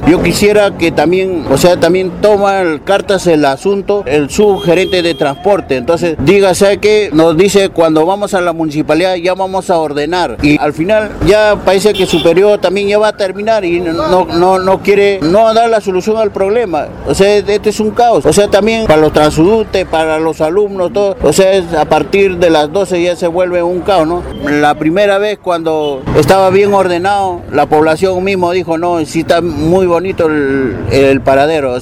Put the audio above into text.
Yo quisiera que también, también toma cartas el asunto el subgerente de transporte. Entonces, diga, ¿sabe qué? Nos dice cuando vamos a la municipalidad ya vamos a ordenar. Y al final ya parece que su periodo también ya va a terminar y no quiere dar la solución al problema. Este es un caos. También para los transeúntes, para los alumnos, todo. A partir de las 12 ya se vuelve un caos, ¿no? La primera vez cuando estaba bien ordenado, la población mismo dijo, no, sí está muy bonito el paradero.